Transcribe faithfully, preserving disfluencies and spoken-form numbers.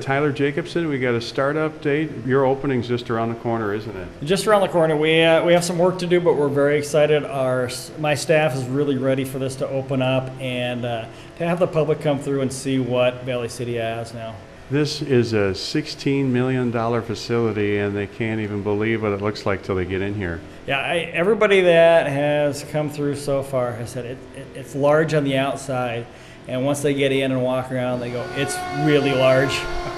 Tyler Jacobson. We got a startup date. Your opening's just around the corner, isn't it? Just around the corner. We uh, we have some work to do, but we're very excited. Our my staff is really ready for this to open up and uh, to have the public come through and see what Valley City has now. This is a sixteen million dollar facility, and they can't even believe what it looks like till they get in here. Yeah, I, everybody that has come through so far has said it, it, it's large on the outside, and once they get in and walk around, they go, it's really large.